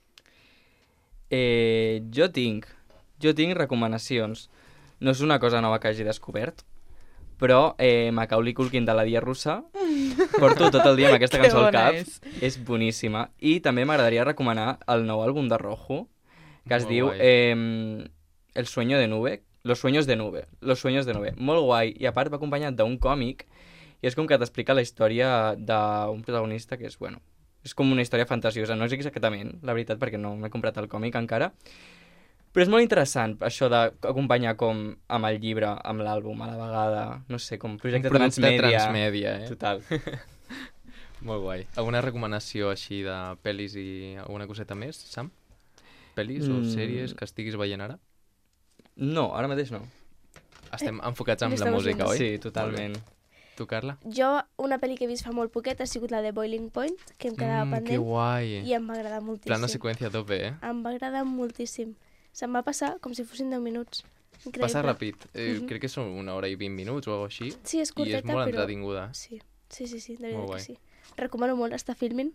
Eh, jo tinc, jo tinc recomanacions. No és una cosa nova que hagi descobert, però eh, Macaulay Culkin de la Dia Russa, porto tot el dia amb aquesta Que cançó al bona cap, és. és boníssima. I també m'agradaria recomanar el nou àlbum de Rojo, que es Molt diu guai. eh, El sueño de nube, Los sueños de nube, Los sueños de nube. Molt guai, i a part va acompanyat d'un còmic, i és com que t'explica la història d'un protagonista que és, bueno, és com una història fantasiosa, no és exactament, la veritat, perquè no m'he comprat el còmic encara, però és molt interessant això d'acompanyar com amb el llibre, amb l'àlbum a la vegada, no sé, com projecte Un producte transmèdia. transmèdia, eh? Total. Molt guai. Alguna recomanació així de pel·lis i alguna coseta més, Sam? Pel·lis o Mm. sèries que estiguis veient ara? No, ara mateix no. Estem enfocats en la estamos música, viendo. oi? Sí, totalment. Tu, Carla? Jo, una pel·li que he vist fa molt poquet ha sigut la de Boiling Point, que em quedava Mm, que pendent, guai. i em va agradar moltíssim. Plano seqüència a tope, eh? Em va agradar moltíssim. Se'm va passar com si fossin deu minuts. Increïble. Passa ràpid. Eh, Mhm. Crec que són una hora i vint minuts o alguna així. Sí, és I curteta, és molt però... entretinguda. Sí, sí, sí, sí, de Molt veritat guai. que sí. Recomano molt estar filming.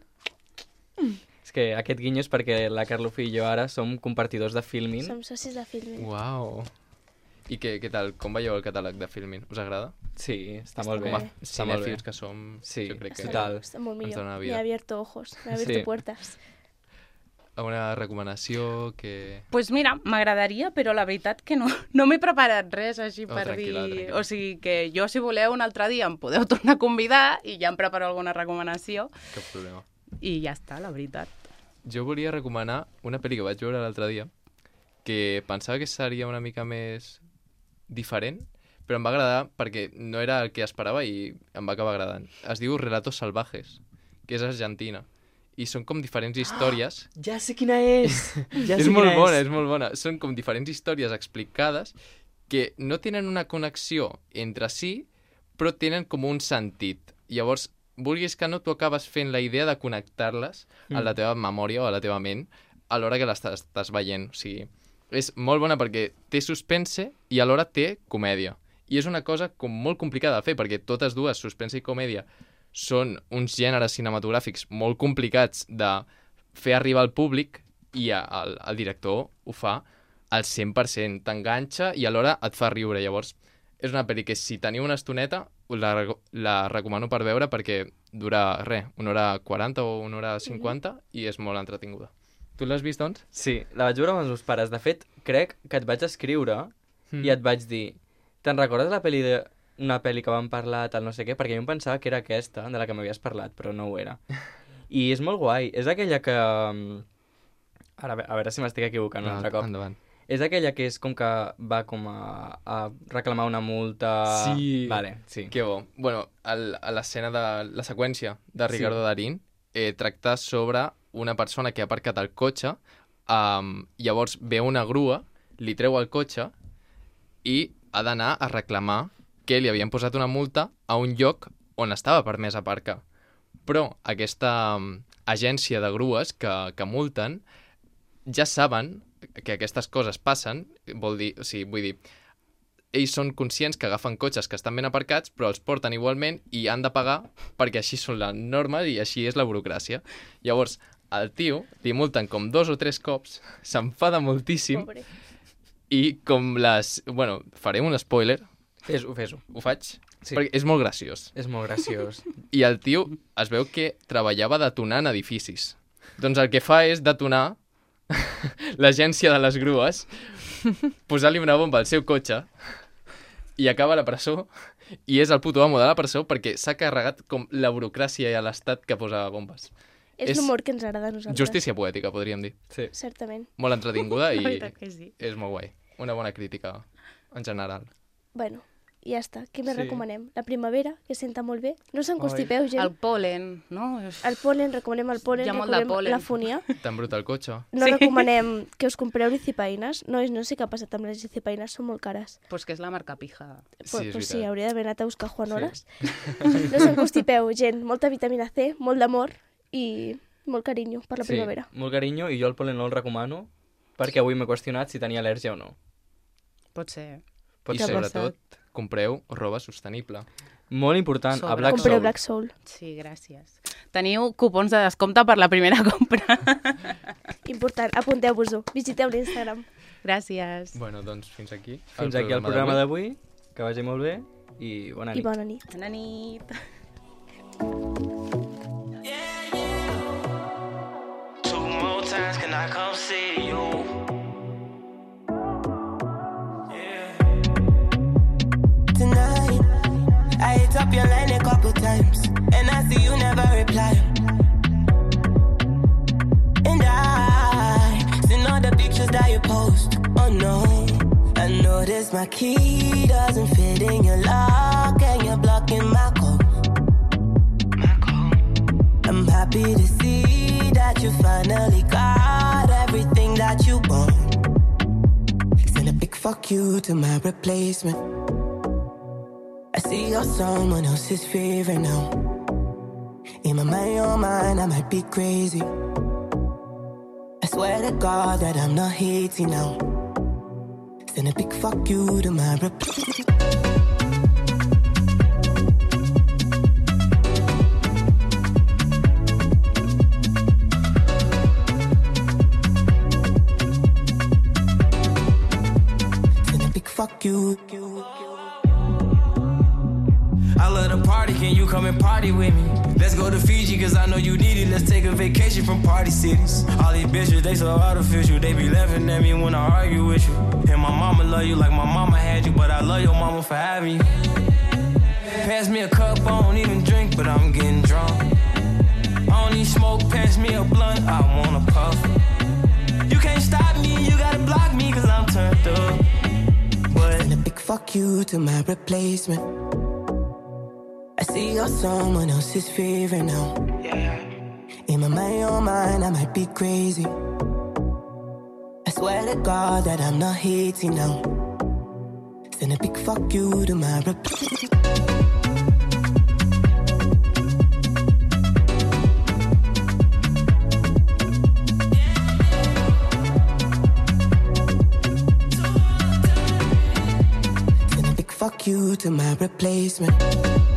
És que aquest guinyo és perquè la Carlofi i jo ara som compartidors de Filmin. Som socis de filming. Uau. I què, què tal? Com veieu el catàleg de Filmin? Us agrada? Sí, està, Està molt bé. molt bé. Està molt bé. Cinèfils que som, Sí, jo crec que... total. Està molt ens millor. dona Me vida. ha abierto ojos, me ha abierto Sí. puertas. Alguna recomanació que... Doncs pues mira, m'agradaria, però la veritat que no, no m'he preparat res així Oh, per tranquil·la, dir... tranquil·la. O sigui que jo, si voleu, un altre dia em podeu tornar a convidar i ja em preparo alguna recomanació Cap problema. i ja està, la veritat. Jo volia recomanar una pel·li que vaig veure l'altre dia que pensava que seria una mica més diferent, però em va agradar perquè no era el que esperava i em va acabar agradant. Es diu Relatos Salvajes, que és argentina. I són com diferents històries. Ja sé quina és! Ja és sé molt quina bona, és molt bona. Són com diferents històries explicades que no tenen una connexió entre si, però tenen com un sentit. Llavors, vulguis que no, tu acabes fent la idea de connectar-les a la teva memòria o a la teva ment a l'hora que les estàs, estàs veient. O sigui, és molt bona perquè té suspense i alhora té comèdia. I és una cosa com molt complicada de fer, perquè totes dues, suspense i comèdia, són uns gèneres cinematogràfics molt complicats de fer arribar al públic i a, el, el director ho fa al cent per cent. T'enganxa i alhora et fa riure. Llavors, és una pel·li que si teniu una estoneta la, la recomano per veure perquè dura, res, una hora quaranta o una hora cinquanta mm-hmm. i és molt entretinguda. Tu l'has vist, doncs? Sí, la vaig veure amb els meus pares. De fet, crec que et vaig escriure Mm. i et vaig dir te'n recordes la pel·li de... una pel·li que vam parlar, tal no sé què? Perquè jo em pensava que era aquesta, de la que m'havies parlat, però no ho era. I és molt guai. És aquella que... Ara, a veure, a veure si m'estic equivocant un altre cop. Endavant. És aquella que és com que va com a, a reclamar una multa... Sí. Vale, sí. Que bo. Bueno, el, a l'escena de la seqüència de Ricardo Sí. Darín eh, tracta sobre una persona que ha aparcat el cotxe, um, llavors ve una grua, li treu el cotxe i ha d'anar a reclamar que li havien posat una multa a un lloc on estava permès aparcar. Però aquesta um, agència de grues que, que multen ja saben que aquestes coses passen, vol dir, o sigui, vull dir, ells són conscients que agafen cotxes que estan ben aparcats, però els porten igualment i han de pagar perquè així són les normes i així és la burocràcia. Llavors, el tio li multen com dos o tres cops, s'enfada moltíssim Pobre. i com les... Bueno, faré un spoiler. Fes-ho, fes-ho. Ho faig? Sí. Perquè és molt graciós. És molt graciós. I el tio es veu que treballava detonant edificis. Doncs el que fa és detonar l'agència de les grues, posar-li una bomba al seu cotxe i acaba a la presó i és el puto amo de la presó perquè s'ha carregat com la burocràcia i l'estat que posa bombes. És, És l'humor que ens agrada a nosaltres. Justícia poètica, podríem dir. Sí. Certament. Molt entretinguda i La veritat que sí. és molt guai. Una bona crítica, en general. Bueno, i ja està. Què més Sí. recomanem? La primavera, que senta molt bé. No s'encostipeu, gent. El polen, no? El polen, recomanem el polen, Hi ha molt de recomanem polen. la fonia. T'embruta el cotxe. No Sí. recomanem que us compreu licipaïnes. Nois, no sé què ha passat amb les licipaïnes, són molt cares. Pues que és la marca pija. Sí, pues, és pues sí, veritat. hauria d'haver anat a buscar Juanoles. No s'encostipeu, gent. Molta vitamina C, molt d'amor i molt carinyo per la Sí, primavera. molt carinyo, i jo el polen no el recomano perquè avui m'he qüestionat si tenia al·lèrgia o no. Pot ser. I Què ha sobretot, compreu roba sostenible. Molt important, a Sobre- Black Compreu Soul. Black Soul. Sí, gràcies. Teniu cupons de descompte per la primera compra. Important, apunteu-vos-ho. Visiteu l'Instagram. Gràcies. Bueno, doncs fins aquí. Fins aquí el programa d'avui. Que vagi molt bé i bona I nit. bona nit. Bona nit. Two more times can I come see you? Yeah. Tonight, I hit up your line a couple times, and I see you never reply. And I seen all the pictures that you post. Oh no, I noticed my key doesn't fit in your lock, and you're blocking my code. I'm happy to see that you finally got everything that you want. Send a big fuck you to my replacement. I see you're someone else's favorite now. In my mind, your mind, I might be crazy. I swear to God that I'm not hating now. Send a big fuck you to my replacement. Fuck you. I love to party, can you come and party with me? Let's go to Fiji, cause I know you need it. Let's take a vacation from party cities. All these bitches, they so artificial. They be laughing at me when I argue with you. And my mama love you like my mama had you, but I love your mama for having you. Pass me a cup, I don't even drink, but I'm getting drunk. I don't need smoke, pass me a blunt, I wanna puff. You can't stop me, you gotta block me, cause I'm turned up. And a big fuck you to my replacement. I see you're someone else's favorite now. Yeah. In my mind, your mind, I might be crazy. I swear to God that I'm not hating now. Send a big fuck you to my replacement. Fuck you to my replacement.